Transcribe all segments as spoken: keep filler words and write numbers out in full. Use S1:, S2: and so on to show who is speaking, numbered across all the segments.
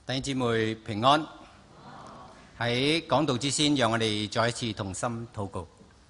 S1: 弟兄姊妹平安。喺講道之先，讓我哋再一次同心禱告。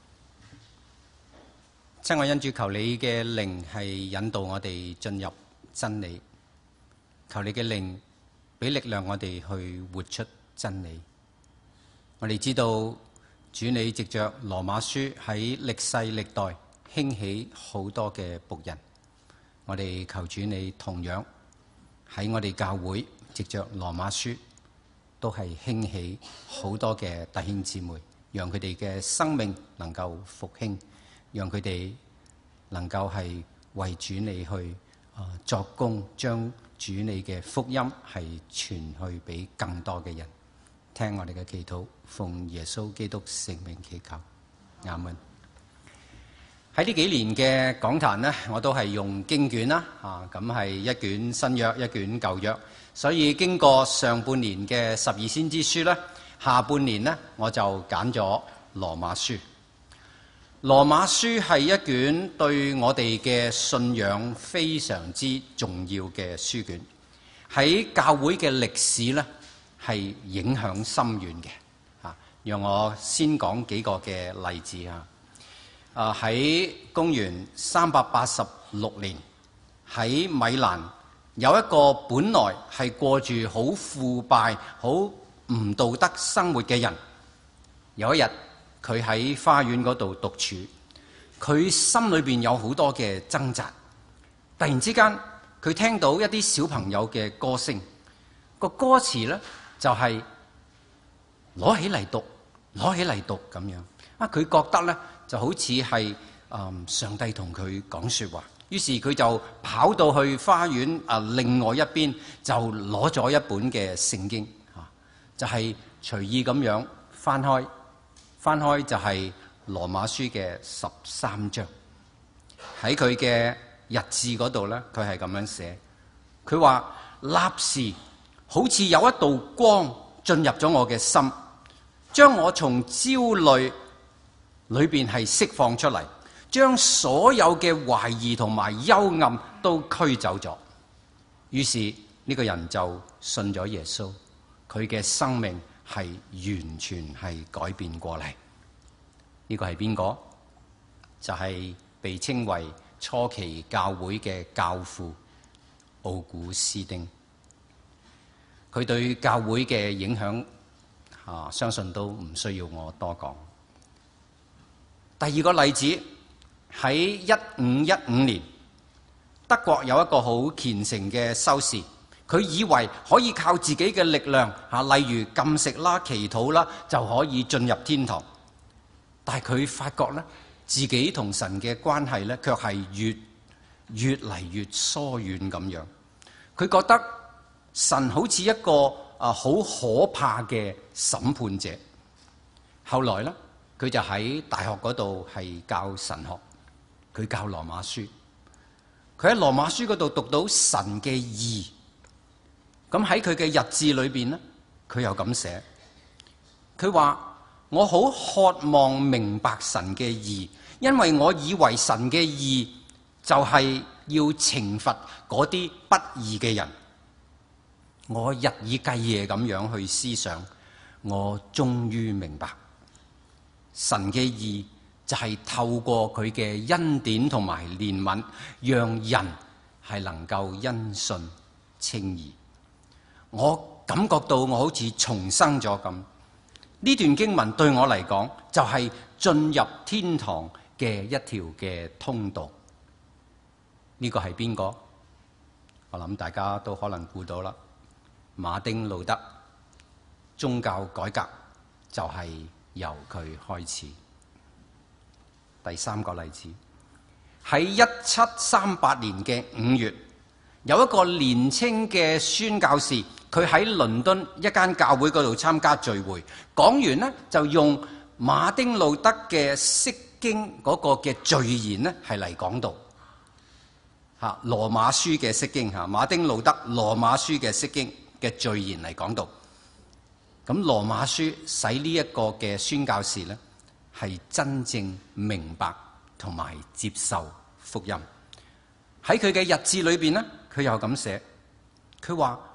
S1: 親愛恩主，求你嘅靈係引導我哋進入真理，求你嘅靈俾力量我哋去活出真理。我哋知道主你藉着羅馬書喺歷世歷代興起好多嘅僕人，我哋求主你同樣喺我哋教會藉着羅馬書都係興起好多嘅弟兄姊妹，讓佢哋嘅生命能夠復興，讓佢哋能夠係為主你去啊作工，將主你嘅福音係傳去俾更多嘅人。聽我哋嘅祈禱，奉耶穌基督聖名祈求，阿門。喺呢幾年嘅講壇呢，我都係用經卷啦，啊咁係一卷新約，一卷舊約。所以經過上半年嘅十二先知書呢，下半年呢，我就揀咗羅馬書。羅馬書係一卷對我哋嘅信仰非常之重要嘅書卷，喺教會嘅歷史呢係影響深遠嘅。啊，讓我先講幾個嘅例子啊。啊，喺公元三百八十六年，喺米蘭有一個本來係過住好腐敗、好唔道德生活嘅人，有一日佢喺花園嗰度獨處，佢心裏邊有好多嘅掙扎。突然之間，佢聽到一啲小朋友嘅歌聲，個歌詞呢就係攞起嚟讀，攞起嚟讀咁樣。啊，佢覺得呢就好似係誒上帝同佢講說話。於是佢就跑到去花園啊，另外一邊就攞咗一本嘅聖經，啊，就係隨意咁樣翻開，翻開就係羅馬書嘅十三章。喺佢嘅日誌嗰度咧，佢係咁樣寫，佢話立時好似有一道光進入咗我嘅心，將我從焦慮裏邊係釋放出嚟，將所有嘅懷疑同埋幽暗都驅走咗。於是呢個人就信咗耶穌，佢嘅生命係完全係改變過嚟。呢個係邊個？就係被稱為初期教會嘅教父奧古斯丁。佢對教會嘅影響啊，相信都唔需要我多講。第二個例子，喺一五一五年，德國有一個好虔誠嘅修士，佢以為可以靠自己嘅力量，吓，例如禁食啦、祈禱啦，就可以進入天堂。但係佢發覺咧，自己同神嘅關係咧，卻係越越嚟越疏遠咁樣。佢覺得神好似一個啊好可怕嘅審判者。後來咧，佢就喺大學嗰度係教神學。佢教羅馬書，佢喺羅馬書嗰度讀到神嘅義。咁喺佢嘅日誌裏邊呢，佢又咁寫，佢話我好渴望明白神嘅義，因為我以為神嘅義就係要懲罰嗰啲不義嘅人。我日以繼夜咁樣去思想，我終於明白神嘅義就係透過佢嘅恩典同埋憐憫，讓人係能夠因信稱義。我感覺到我好似重生咗咁。呢段經文對我嚟講，就係進入天堂嘅一條嘅通道。呢個係邊個？我諗大家都可能估到啦。馬丁路德，宗教改革就係由佢開始。第三個例子，喺一七三八年嘅五月，有一個年青嘅宣教士，佢喺倫敦一間教會嗰度參加聚會，講完呢，就用馬丁路德嘅釋經嗰個嘅序言呢係嚟講道。吓，羅馬書嘅釋經吓，馬丁路德羅馬書嘅釋經嘅序言嚟講道。咁羅馬書使呢一個嘅宣教士呢，係真正明白同埋接受福音。喺佢嘅日誌裏邊呢，佢又咁寫，佢話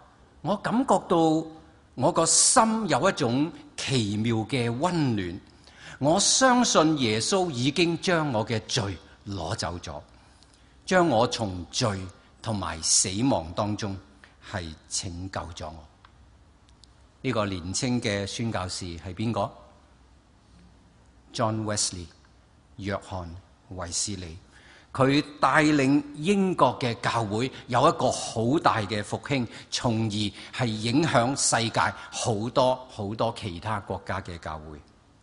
S1: 我感覺到我個心有一種奇妙嘅溫暖。我相信耶穌已經將我嘅罪攞走咗，將我從罪同埋死亡當中係拯救咗我。呢個年輕嘅宣教士係邊個？ John Wesley， 約翰衛斯理。佢帶領英國嘅教會有一個好大嘅復興，從而係影響世界好多好多其他國家嘅教會。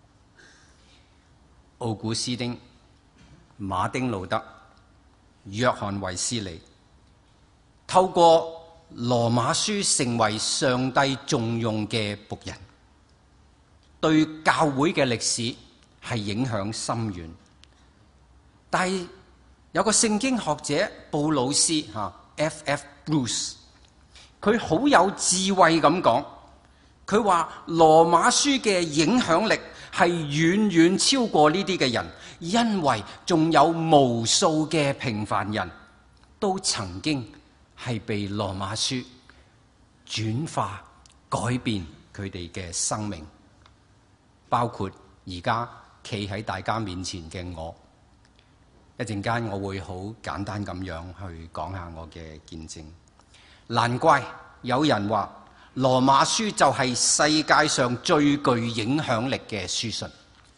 S1: 奧古斯丁、馬丁路德、約翰衛斯理透過羅馬書成為上帝重用嘅僕人，對教會嘅歷史係影響深遠。但係有個聖經學者布魯斯吓 F F Bruce， 佢好有智慧咁講，佢話羅馬書嘅影響力係遠遠超過呢啲嘅人，因為仲有無數嘅平凡人都曾經係被羅馬書轉化改變佢哋嘅生命，包括而家企喺大家面前嘅我。一陣間我會好簡單咁樣去講下我嘅見證。難怪有人話羅馬書就係世界上最具影響力嘅書信。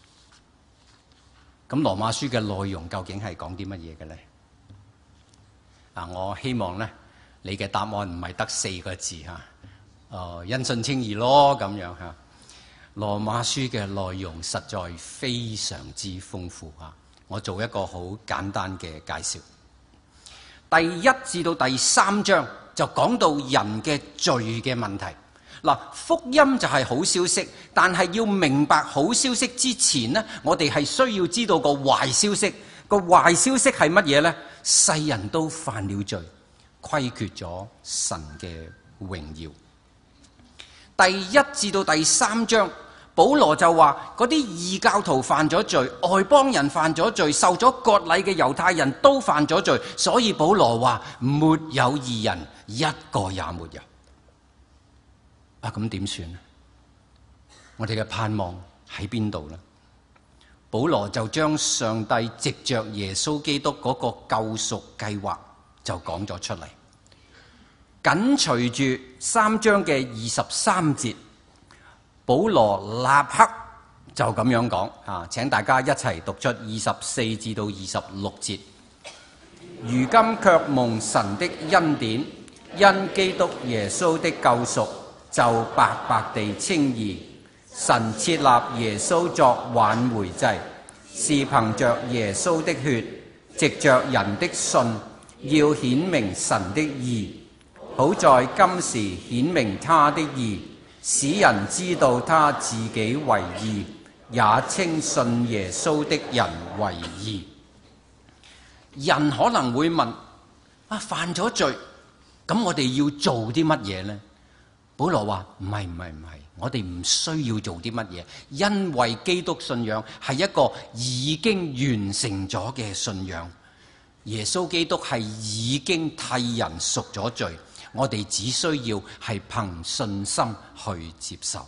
S1: 咁羅馬書嘅內容究竟係講啲乜嘢嘅呢？啊，我希望咧你嘅答案唔係得四個字吓，哦，因信稱義咯咁樣吓。羅馬書嘅內容實在非常之豐富吓。我做一個好簡單嘅介紹。第一至到第三章就講到人嘅罪嘅問題。嗱，福音就係好消息，但係要明白好消息之前呢，我哋係需要知道個壞消息。個壞消息係乜嘢呢？世人都犯了罪，虧缺咗神嘅榮耀。第一至到第三章，保羅就話嗰啲異教徒犯咗罪，外邦人犯咗罪，受咗割禮嘅猶太人都犯咗罪，所以保羅話沒有義人，一個也沒有。啊，咁點算呢？我哋嘅盼望喺邊度呢？保羅就將上帝藉着耶穌基督嗰個救贖計劃就講咗出嚟。緊隨住三章嘅二十三節，保羅立刻就咁樣講啊！請大家一齊讀出二十四至到二十六節。如今卻蒙神的恩典，因基督耶穌的救贖，就白白地稱義。神設立耶穌作挽回祭，是憑着耶穌的血，藉着人的信，要顯明神的義，好在今時顯明他的義，使人知道他自己為義，也稱信耶穌的人為義。人可能會問：啊，犯咗罪，咁我哋要做啲乜嘢呢？保羅話：唔係唔係唔係，我哋唔需要做啲乜嘢，因為基督信仰係一個已經完成咗嘅信仰。耶穌基督係已經替人贖咗罪，我哋只需要係憑信心去接受。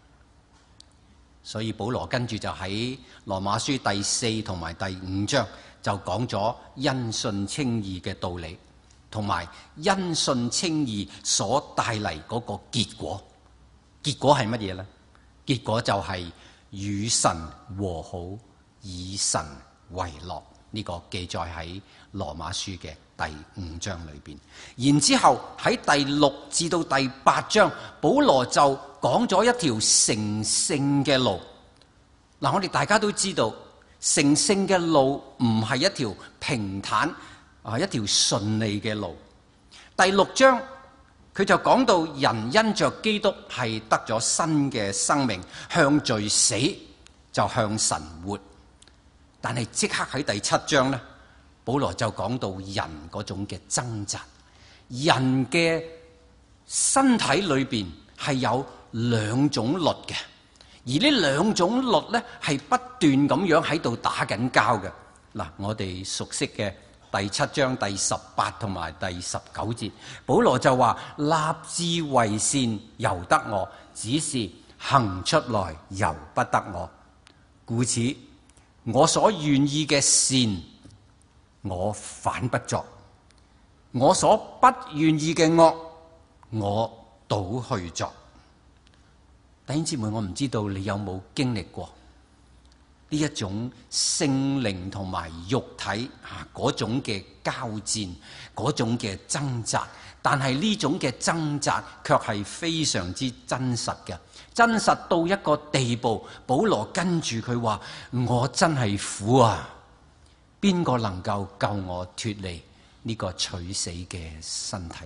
S1: 所以保羅跟住就喺羅馬書第四同埋第五章就講咗因信稱義嘅道理，同埋因信稱義所帶嚟嗰個結果。結果係乜嘢呢？結果就係與神和好，以神為樂。呢、這個記載喺羅馬書嘅第五章裏邊。然之後喺第六至到第八章，保羅就講咗一條成聖嘅路。嗱，我哋大家都知道，成聖嘅路唔係一條平坦啊，一條順利嘅路。第六章佢就講到人因着基督係得咗新嘅生命，向罪死就向神活。但係即刻喺第七章呢，保羅就講到人嗰種嘅掙扎，人嘅身體裏邊係有兩種律嘅，而呢兩種律呢係不斷咁樣喺度打緊交嘅。嗱，我哋熟悉嘅第七章第十八同埋第十九節，保羅就話：立志為善由得我，只是行出來由不得我。故此，我所願意嘅善，我反不作；我所不願意嘅惡，我倒去作。弟兄姊妹，我唔知道你有冇經歷過呢一種聖靈同埋肉體啊嗰種嘅交戰，嗰種嘅掙扎，但係呢種嘅掙扎卻係非常之真實嘅，真實到一個地步。保羅跟住佢話：我真係苦啊！邊個能夠救我脫離呢個取死嘅身體？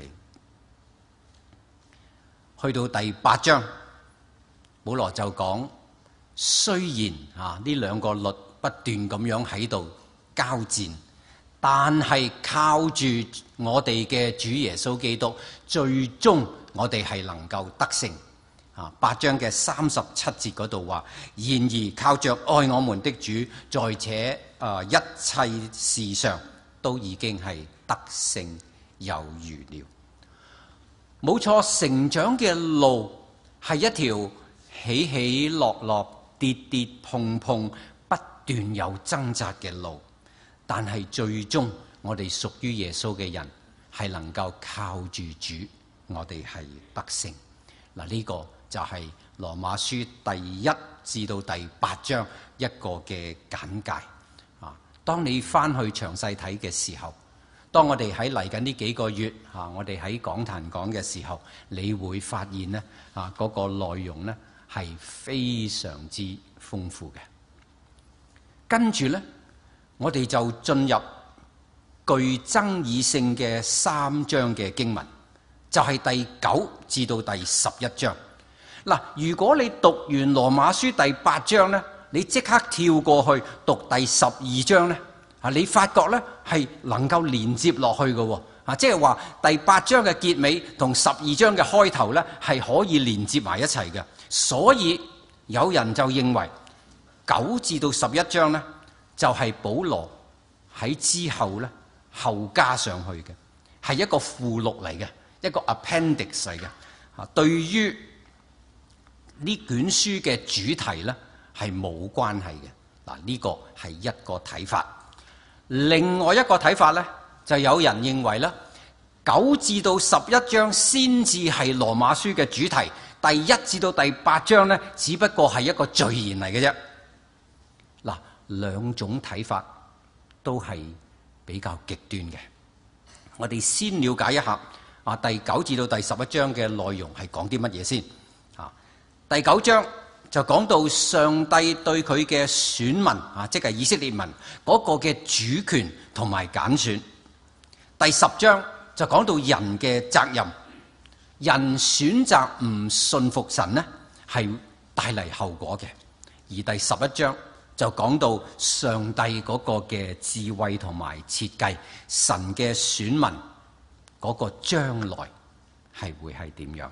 S1: 去到第八章，保羅就講：雖然啊呢兩個律不斷咁樣喺度交戰，但係靠住我哋嘅主耶穌基督，最終我哋係能夠得勝。啊，八章嘅三十七節嗰度話：然而靠着愛我們的主，在且啊一切事上都已經係得勝有餘了。冇錯，成長嘅路係一條起起落落、跌跌碰碰、不斷有掙扎嘅路，但係最終我哋屬於耶穌嘅人係能夠靠住主，我哋係得勝。嗱，呢個就係羅馬書第一至到第八章一個嘅簡介啊。當你翻去詳細睇嘅時候，當我哋喺嚟緊呢幾個月啊，我哋喺講壇講嘅時候，你會發現呢啊嗰個內容呢係非常之豐富嘅。跟住呢，我哋就進入具爭議性嘅三章嘅經文，就係第九至到第十一章。嗱，如果你讀完羅馬書第八章呢，你即刻跳過去讀第十二章呢，啊，你發覺呢係能夠連接落去嘅，啊，即係話第八章嘅結尾同十二章嘅開頭呢係可以連接埋一齊嘅。所以有人就認為九至到十一章呢，就係保羅喺之後呢後加上去嘅，係一個附錄嚟嘅，一個 appendix 嚟嘅。啊，對於呢卷書嘅主題呢係冇關係嘅。嗱，呢個係一個睇法。另外一個睇法呢，就有人認為呢，九至到十一章先至係羅馬書嘅主題，第一至到第八章呢，只不過係一個序言嚟嘅啫。嗱，兩種睇法都係比較極端嘅。我哋先了解一下啊，第九至到第十一章嘅內容係講啲乜嘢先啊？第九章就講到上帝對佢嘅選民啊，即係以色列民嗰個嘅主權同埋揀選。第十章就講到人嘅責任，人選擇唔信服神呢，係帶嚟後果嘅。而第十一章就講到上帝嗰個嘅智慧同埋設計，神嘅選民嗰個將來係會係點樣？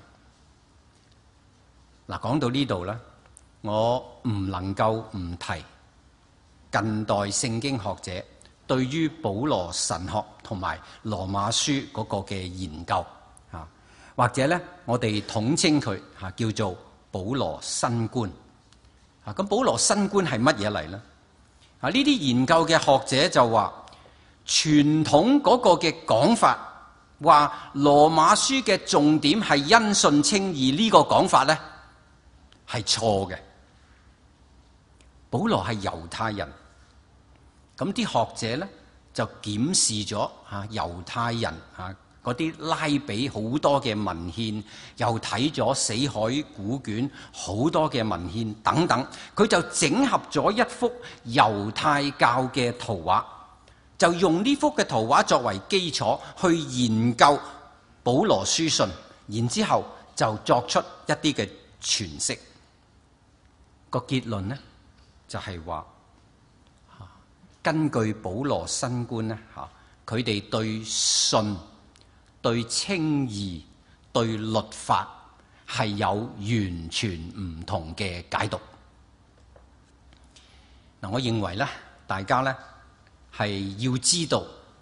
S1: 嗱，講到呢度呢，我唔能夠唔提近代聖經學者對於保羅神學同埋羅馬書嗰個嘅研究啊，或者呢，我哋統稱佢嚇叫做保羅新觀啊。咁保羅新觀係乜嘢嚟呢？啊，呢啲研究嘅學者就話，傳統嗰個嘅講法話羅馬書嘅重點係因信稱義，呢個講法呢係錯嘅。保羅係猶太人，咁啲學者呢就檢視咗嚇猶太人嚇嗰啲拉比好多嘅文獻，又睇咗死海古卷好多嘅文獻等等，佢就整合咗一幅猶太教嘅圖畫，就用呢幅嘅圖畫作為基礎去研究保羅書信，然之後就作出一啲嘅詮釋。個結論呢就係話，根據保羅新觀呢，嚇佢哋對信、對稱義、對律法係有完全唔同嘅解讀。嗱，我認為咧，大家咧係要知道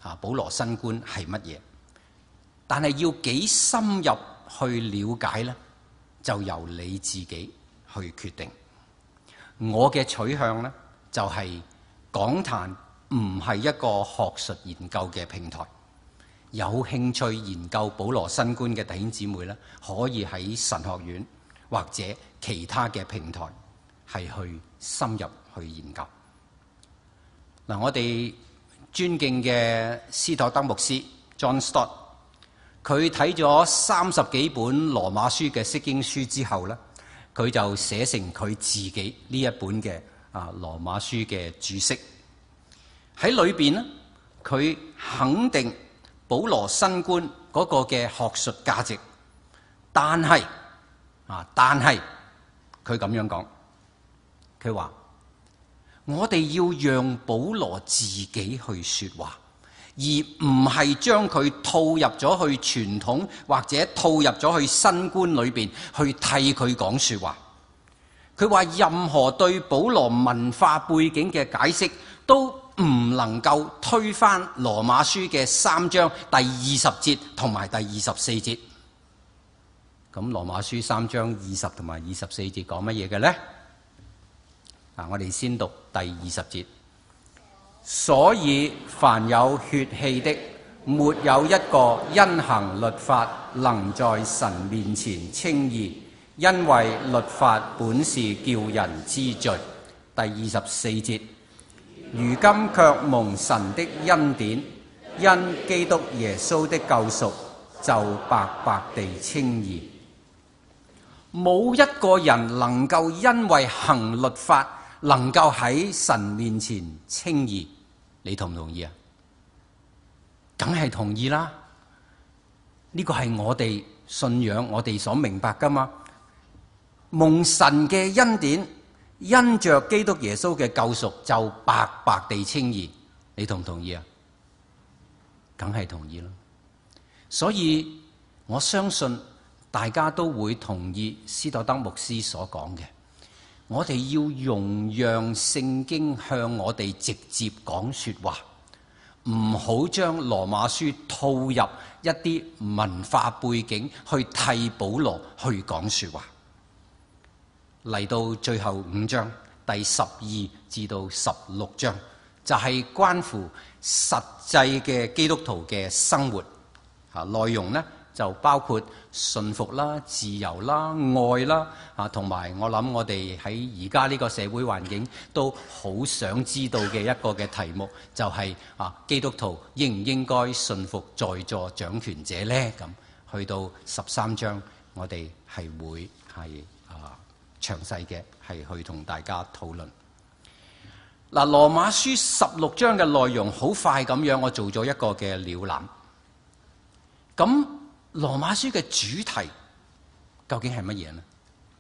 S1: 啊保羅新觀係乜嘢，但係要幾深入去了解呢，就由你自己去決定。我嘅取向呢，就係講壇唔係一個學術研究嘅平台，有興趣研究保羅新觀嘅弟兄姊妹呢，可以喺神學院或者其他嘅平台係去深入去研究。嗱，我哋尊敬嘅斯托德牧師 John Stott， 佢睇咗三十幾本羅馬書嘅釋經書之後呢，佢就寫成佢自己呢一本嘅啊羅馬書嘅注釋。喺裏邊呢，佢肯定保羅新觀嗰個嘅學術價值，但係啊，但係佢咁樣講，佢話我哋要讓保羅自己去說話，而唔係將佢套入咗去傳統或者套入咗去新觀裏邊去替佢講說話。佢話任何對保羅文化背景嘅解釋都唔能夠推翻羅馬書嘅三章第二十節同埋第二十四節。咁羅馬書三章二十同埋二十四節講乜嘢嘅呢？嗱，我哋先讀第二十節。所以凡有血氣的，沒有一個因行律法能在神面前稱義，因為律法本是叫人知罪。第二十四節。如今卻蒙神的恩典，因基督耶穌的救贖，就白白地稱義。冇一個人能夠因為行律法能夠喺神面前稱義，你同唔同意啊？梗係同意啦！呢個係我哋信仰，我哋所明白噶嘛。蒙神嘅恩典，因着基督耶穌嘅救贖，就白白地稱義，你同唔同意啊？梗係同意啦。所以我相信大家都會同意斯托德牧師所講嘅，我哋要容讓聖經向我哋直接講說話，唔好將羅馬書套入一啲文化背景去替保羅去講說話。嚟到最後五章第十二至到十六章，就係、是、關乎實際嘅基督徒嘅生活啊，內容呢就包括順服啦、自由啦、愛啦啊，同埋我諗我哋喺而家呢個社會環境都好想知道嘅一個嘅題目，就係、是、啊基督徒應唔應該順服在座掌權者呢？咁去到十三章，我哋係會係啊詳細嘅係去同大家討論。嗱，羅馬書十六章嘅內容好快咁樣，我做咗一個嘅瀏覽。咁羅馬書嘅主題究竟係乜嘢呢？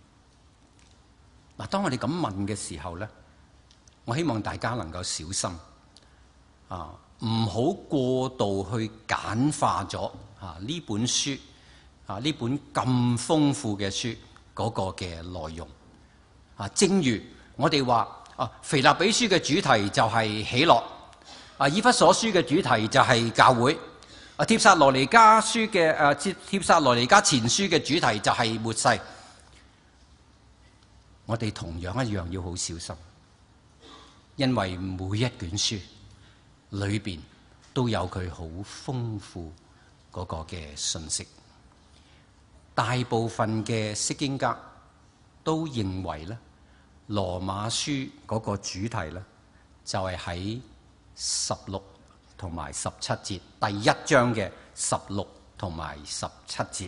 S1: 嗱，當我哋咁問嘅時候呢，我希望大家能夠小心啊，唔好過度去簡化咗啊呢本書啊呢本咁豐富嘅書嗰個嘅內容啊。正如我哋話啊，腓立比書嘅主題就係喜樂，啊以弗所書嘅主題就係教會。啊，帖撒羅尼迦書嘅誒，帖撒羅尼迦前書嘅主題就係末世。我哋同樣一樣要好小心，因為每一卷書裏邊都有佢好豐富嗰個嘅信息。大部分嘅釋經家都認為咧，羅馬書嗰個主題咧就係喺十六同埋十七節，第一章嘅十六同埋十七節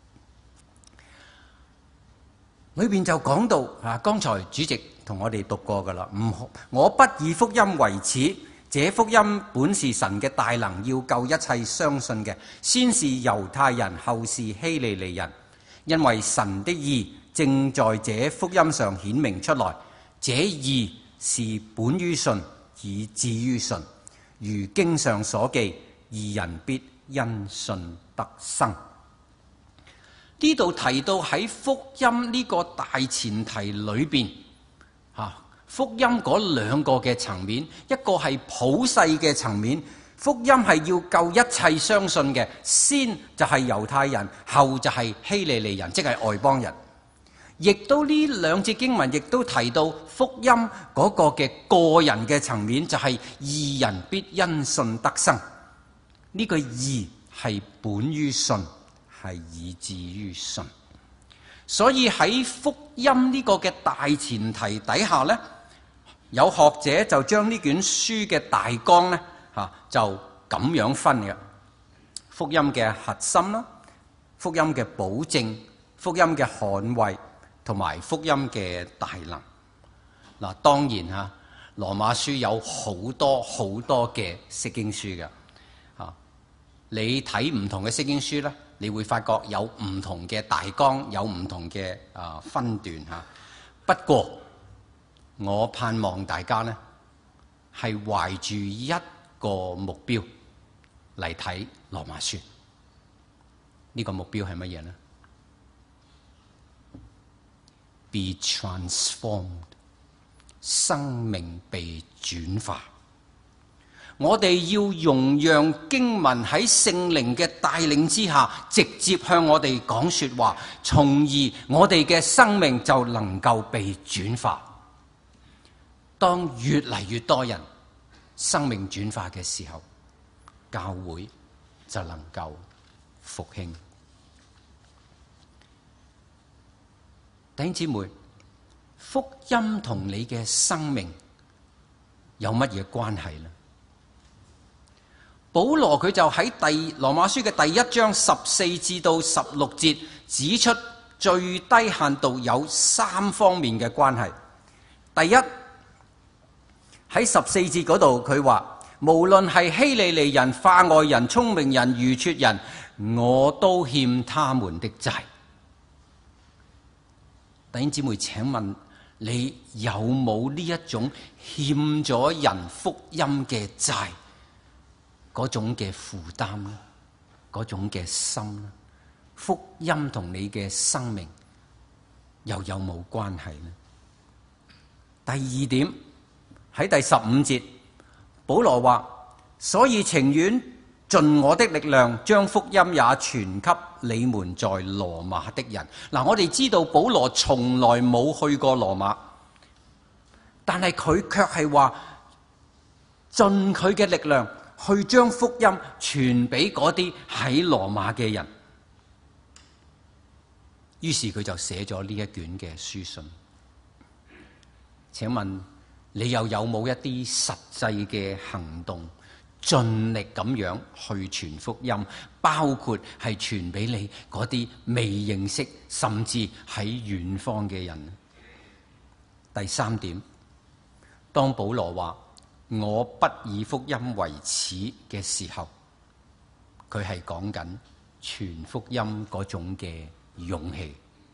S1: 裏邊就講到啊，剛才主席同我哋讀過噶啦，唔，我不以福音為恥，這福音本是神嘅大能，要救一切相信嘅，先是猶太人，後是希利尼人，因為神的義正在這福音上顯明出來，這義是本於信，以至於信。如經上所記，義人必因信得生。呢度提到喺福音呢個大前提裏邊，吓福音嗰兩個嘅層面，一個係普世嘅層面， 福音係要救一切相信嘅，先就係猶太人，後就係希利尼人，即係外邦人。亦都呢兩節經文亦都提到福音嗰個嘅個人嘅層面，就係義人必因信得生。呢、這個義係本於信，係以至於信。所以喺福音呢個嘅大前提底下呢，有學者就將呢卷書嘅大綱呢，吓就咁樣分嘅：福音嘅核心啦，福音嘅保證，福音嘅捍衛，同埋福音嘅大能。嗱，當然吓，羅馬書有好多好多嘅釋經書嘅，吓你睇唔同嘅釋經書咧，你會發覺有唔同嘅大綱，有唔同嘅啊分段吓。不過我盼望大家呢係懷住一個目標嚟睇羅馬書。呢個目標係乜嘢呢？ Be transformed， 生命被轉化。我哋要容讓經文喺聖靈嘅帶領之下，直接向我哋講說話，從而我哋嘅生命就能夠被轉化。當越嚟越多人生命轉化嘅時候，教會就能夠復興。弟兄姊妹，福音同你嘅生命有乜嘢關係呢？保羅佢就喺第羅馬書嘅第一章十四至到十六節指出，最低限度有三方面嘅關係。第一，喺十四節嗰度佢話，無論係希利尼人、化外人、聰明人、愚拙人，我都欠他們的債。弟兄姊妹，請問你有冇呢一種欠咗人福音嘅債嗰種嘅負擔呢？嗰種嘅心呢？福音同你嘅生命又有冇關係呢？第二點，喺第十五節，保羅話：所以情願盡我的力量，將福音也傳給你們在羅馬的人。嗱，我哋知道保羅從來冇去過羅馬，但係佢卻係話盡佢嘅力量去將福音傳俾嗰啲喺羅馬嘅人。於是佢就寫咗呢一卷嘅書信。請問你又有冇一啲實際嘅行動，盡力咁樣去傳福音，包括係傳俾你嗰啲未認識甚至喺遠方嘅人？第三點，當保羅話我不以福音為恥嘅時候，佢係講緊傳福音嗰種嘅勇氣。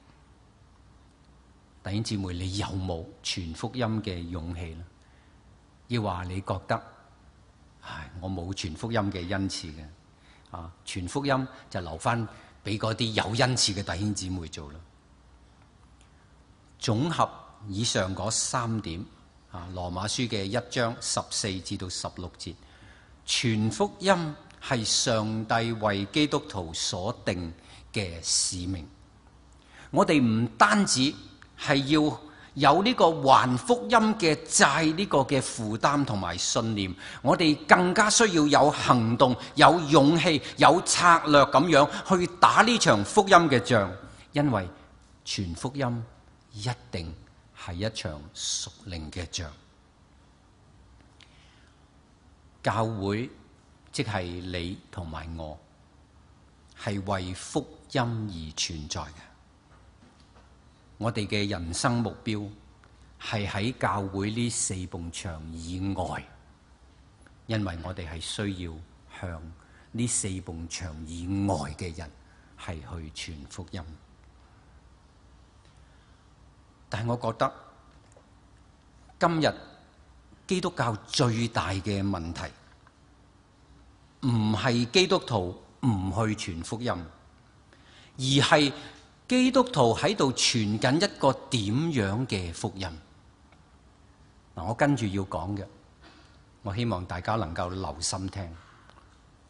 S1: 弟兄姊妹，你有冇傳福音嘅勇氣呢？抑或你覺得唉，我冇傳福音嘅恩賜嘅，啊，傳福音就留翻俾嗰啲有恩賜嘅弟兄姊妹做啦。總合以上嗰三點，啊，羅馬書嘅一章十四至到十六節，傳福音係上帝為基督徒所定嘅使命。我哋唔單止係要有呢個還福音嘅債呢個嘅負擔同埋信念，我哋更加需要有行動、有勇氣、有策略咁樣去打呢場福音嘅仗，因為傳福音一定係一場屬靈嘅仗。教會即係你同埋我，係為福音而存在嘅。我哋嘅人生目標係喺教會呢四埲牆以外，因為我哋係需要向呢四埲牆以外嘅人係去傳福音。但係我覺得今日基督教最大嘅問題唔係基督徒唔去傳福音，而係基督徒喺度傳緊一個點樣嘅福音。嗱，我跟住要講嘅，我希望大家能夠留心聽。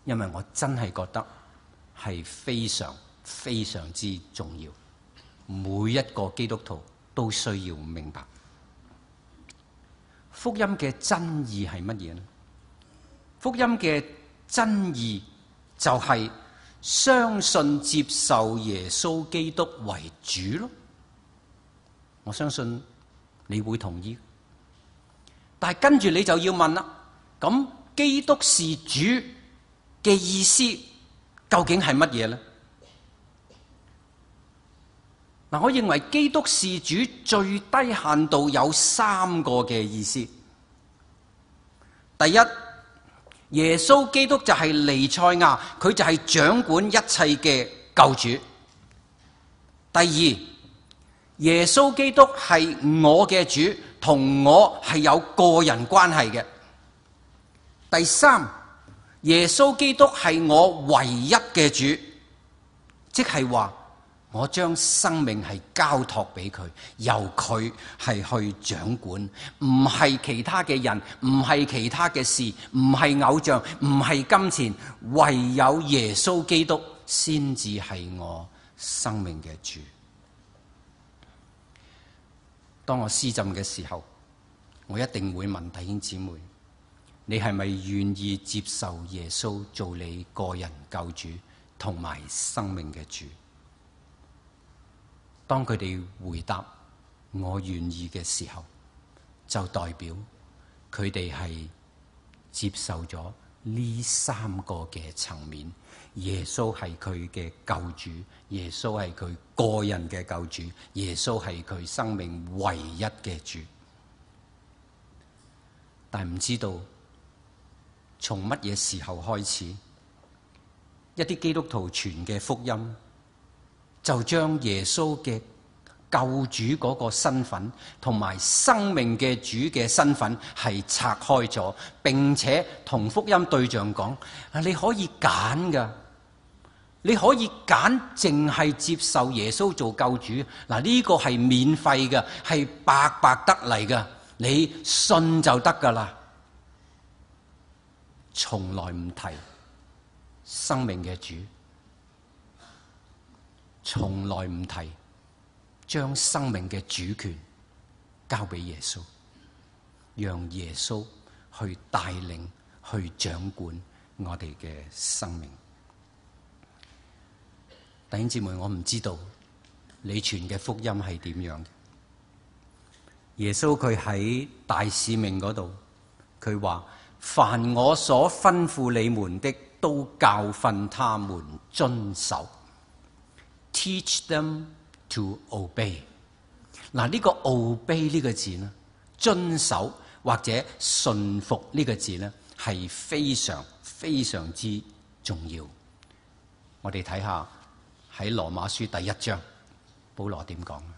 S1: 因為我真係覺得係非常非常之重要，每一個基督徒都需要明白福音嘅真義係乜嘢呢？福音嘅真義就係相信接受耶穌基督為主咯。我相信你會同意，但係跟住你就要問啦，咁基督是主嘅意思究竟係乜嘢呢？嗱，我認為基督是主最低限度有三個嘅意思。第一，耶穌基督就係彌賽亞，佢就係掌管一切嘅救主。第二，耶穌基督係我嘅主，同我係有個人關係嘅。第三，耶穌基督係我唯一嘅主，即係話我將生命係交託俾佢，由佢係去掌管，唔係其他嘅人，唔係其他嘅事，唔係偶像，唔係金錢，唯有耶穌基督先至係我生命嘅主。當我施浸嘅時候，我一定會問弟兄姊妹，你係咪願意接受耶穌做你個人救主同埋生命嘅主？當佢哋回答我願意嘅時候，就代表佢哋係接受咗呢三個嘅層面。耶穌係佢嘅救主，耶穌係佢個人嘅救主，耶穌係佢生命唯一嘅主。但唔知道從乜嘢時候開始，一啲基督徒傳嘅福音就將耶穌嘅救主嗰個身份同埋生命嘅主嘅身份係拆開咗，並且同福音對象講：啊，你可以揀噶，你可以揀淨係接受耶穌做救主。嗱，呢個係免費嘅，係白白得嚟嘅，你信就得噶啦。從來唔提生命嘅主，從來唔提將生命嘅主權交俾耶穌，讓耶穌去帶領、去掌管我哋嘅生命。弟兄姊妹，我唔知道你傳嘅福音係點樣嘅。耶穌佢喺大使命嗰度，佢話：凡我所吩咐你們的，都教訓他們遵守。Teach them to obey。嗱，呢個 obey 呢個字呢，遵守或者順服呢個字呢，係非常非常之重要。我哋睇下喺羅馬書第一章，保羅點講？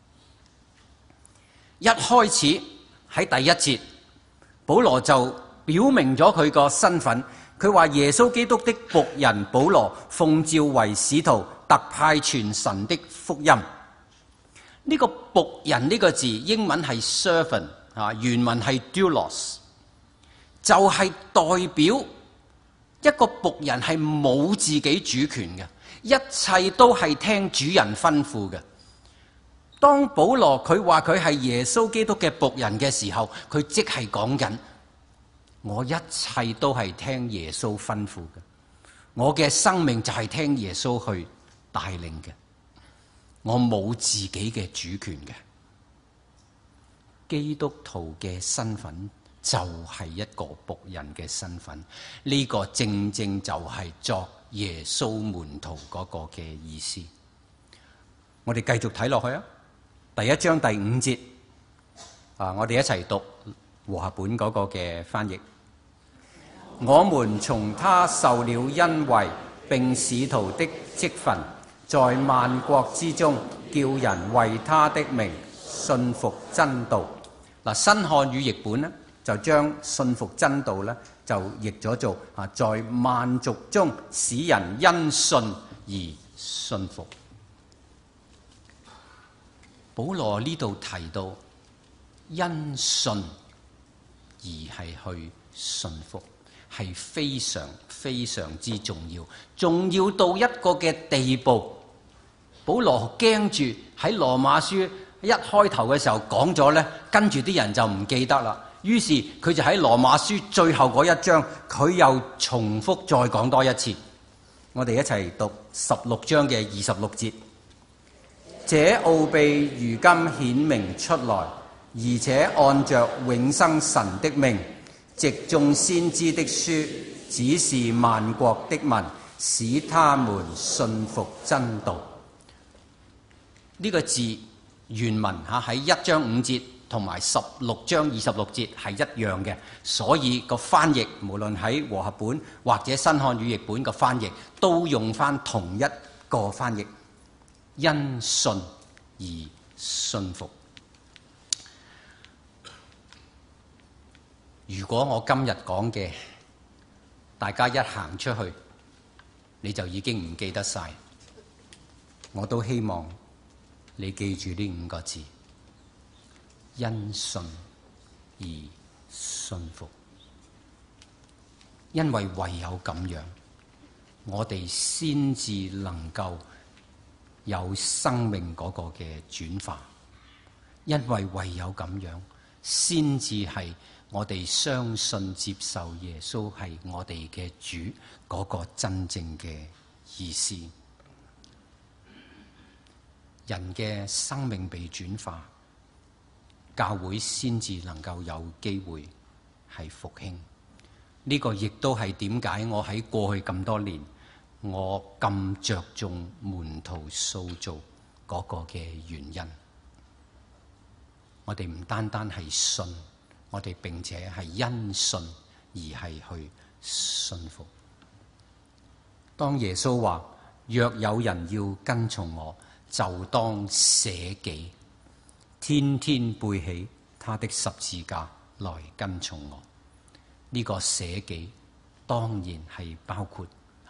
S1: 一開始喺第一節，保羅就表明咗佢個身份。佢話耶穌基督的僕人保羅，奉召為使徒，特派傳神的福音。呢個僕人呢個字，英文係 servant 啊，原文係 doulos，就係代表一個僕人係冇自己主權嘅，一切都係聽主人吩咐嘅。當保羅佢話佢係耶穌基督嘅僕人嘅時候，佢即係講緊我一切都係聽耶穌吩咐嘅，我嘅生命就係聽耶穌去帶領嘅，我冇自己嘅主權嘅。基督徒嘅身份就係一個僕人嘅身份，呢個正正就係作耶穌門徒嗰個嘅意思。我哋繼續睇落去啊，第一章第五節啊，我哋一齊讀和合本嗰個嘅翻譯。我們從他受了恩惠並使徒的職分，在萬國之中叫人為他的名信服真道。嗱，新漢語譯本呢，就將信服真道呢，就譯咗做啊，在萬族中使人因信而信服。保羅呢度提到因信而係去信服， 係非常非常之重要，重要到一個嘅地步。保羅驚住喺羅馬書一開頭嘅時候講咗呢，跟住啲人就唔記得啦。於是佢就喺羅馬書最後嗰一章，佢又重複再講多一次。我哋一齊讀十六章嘅二十六節。這奧秘如今顯明出來，而且按着永生神的命，藉眾先知的書，指示萬國的民，使他們信服真道。呢、這個字原文嚇喺一章五節同埋十六章二十六節係一樣嘅，所以個翻譯無論喺和合本或者新漢語譯本個翻譯都用翻同一個翻譯，因信而信服。如果我今日講嘅，大家一行出去你就已經唔記得晒，我都希望你記住呢五個字：因信而信服。因為唯有咁樣，我哋先至能夠有生命嗰個嘅轉化。因為唯有咁樣，先至係我哋相信接受耶穌係我哋嘅主嗰個真正嘅意思。人嘅生命被轉化，教會先至能夠有機會係復興。呢個亦都係點解我喺過去咁多年，我咁着重門徒塑造嗰個嘅原因。我哋唔單單係信，我哋並且係因信而係去信服。當耶穌話：若有人要跟從我，就當捨己，天天背起他的十字架來跟從我。呢、這個捨己當然係包括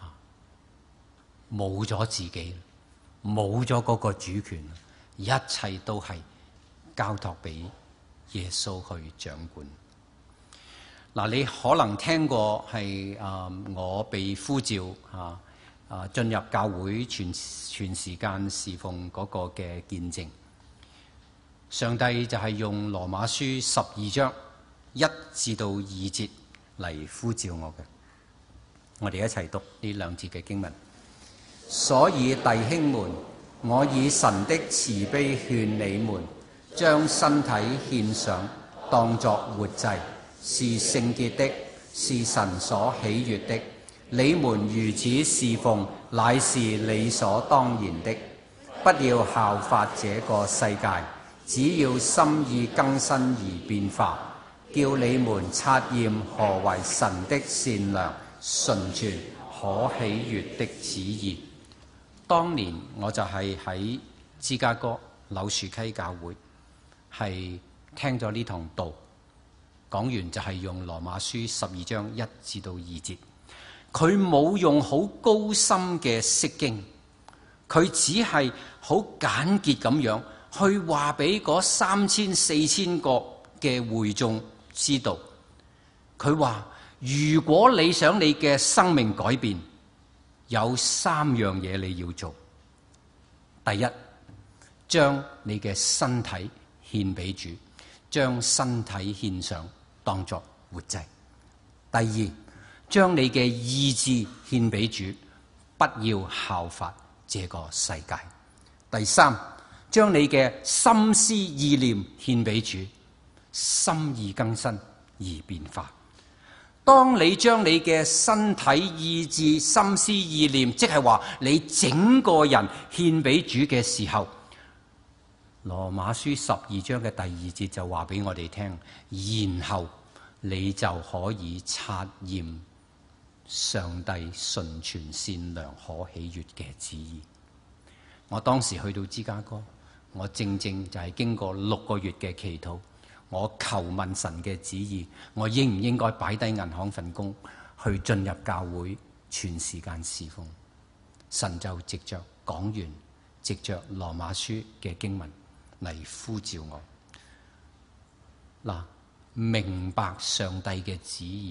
S1: 冇咗自己，冇咗嗰個主權，一切都係交託俾耶穌去掌管。嗱，你可能聽過係啊，我被呼召啊啊進入教會全全時間侍奉嗰個嘅見證。上帝就係用羅馬書十二章一至到二節嚟呼召我嘅。我哋一齊讀呢兩節嘅經文。所以弟兄們，我以神的慈悲勸你們，將身體獻上，當作活祭，是聖潔的，是神所喜悅的。你們如此侍奉，乃是理所當然的。不要效法這個世界，只要心意更新而變化，叫你們察驗何為神的善良、純全、可喜悅的旨意。當年我就係喺芝加哥柳樹溪教會，係聽咗呢堂道，講完就係用羅馬書十二章一至到二節。佢冇用好高深嘅釋經，佢只係好簡潔咁樣去話俾嗰三千四千個嘅會眾知道。佢話：如果你想你嘅生命改變，有三樣嘢你要做。第一，將你嘅身體獻俾主，將身體獻上當作活祭。第二，將你嘅意志獻俾主，不要效法這個世界。第三，將你嘅心思意念獻俾主，心意更新而變化。當你將你嘅身體、意志、心思意念，即係話你整個人獻俾主嘅時候，羅馬書十二章嘅第二節就話俾我哋聽，然後你就可以察驗上帝純全善良可喜悅嘅旨意。我當時去到芝加哥，我正正就係經過六個月嘅祈禱，我求問神嘅旨意，我應唔應該擺低銀行份工去進入教會全時間侍奉。神就藉着講完，藉着羅馬書嘅經文嚟呼召我。嗱，明白上帝嘅旨意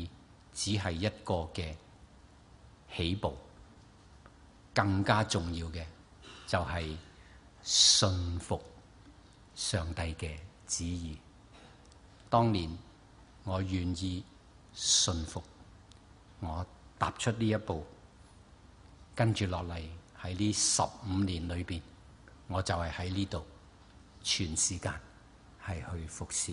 S1: 只係一個嘅起步，更加重要嘅就係信服上帝嘅旨意。當年我願意信服，我踏出呢一步，跟住落嚟喺呢十五年裏邊，我就係喺呢度全時間係去服侍。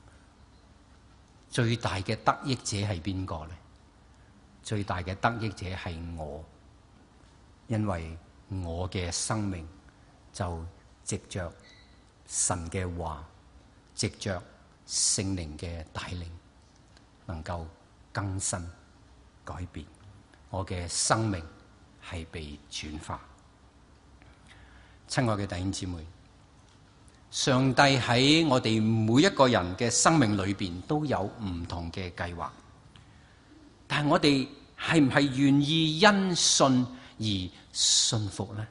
S1: 最大嘅得益者係邊個呢？最大嘅得益者係我，因為我嘅生命就藉着神嘅話，藉着聖靈嘅帶領，能夠更新改變。我嘅生命係被轉化。親愛嘅弟兄姊妹，上帝喺我哋每一個人嘅生命裏邊都有唔同嘅計劃，但係我哋係唔係願意因信而信服呢？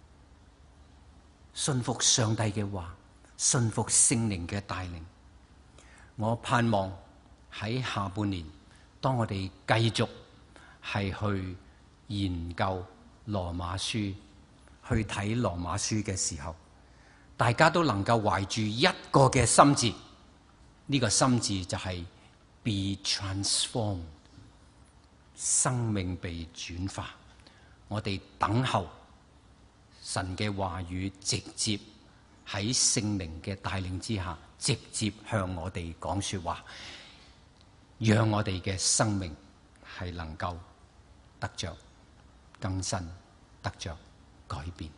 S1: 信服上帝嘅話，信服聖靈嘅帶領。我盼望喺下半年，當我哋繼續係去研究羅馬書，去睇羅馬書嘅時候，大家都能夠懷住一個嘅心志，呢、這個心志就係 be transformed， 生命被轉化。我哋等候神嘅話語，直接喺聖靈嘅帶領之下，直接向我哋講說話，讓我哋嘅生命係能夠得着更新，得着改變。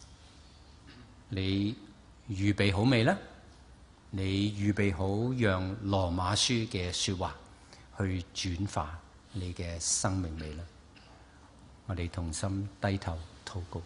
S1: 你預備好未呢？你預備好讓羅馬書嘅說話去轉化你嘅生命未呢？我哋同心低頭禱告。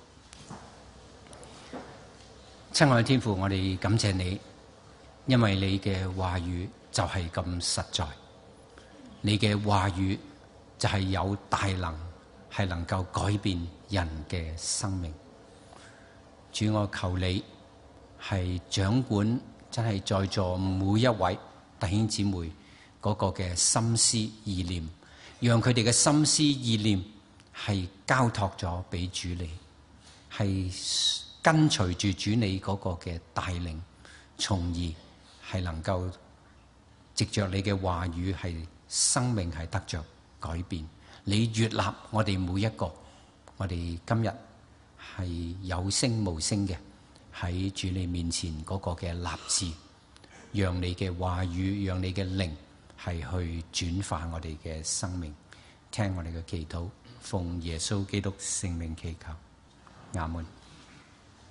S1: 親愛的天父，我哋感謝你，因為你嘅話語就係咁實在，你嘅話語就係有大能，係能夠改變人嘅生命。主，我求你係掌管真係在座每一位弟兄姊妹嗰個嘅心思意念，讓佢哋嘅心思意念係交託咗俾主你，係跟隨住主你嗰個嘅帶領，從而係能夠藉着你嘅話語係生命係得着改變。你悅納我哋每一個，我哋今日係有聲無聲嘅喺主你面前嗰個嘅立志，讓你嘅話語，讓你嘅靈係去轉化我哋嘅生命。聽我哋嘅祈禱，奉耶穌基督聖名祈求，阿門。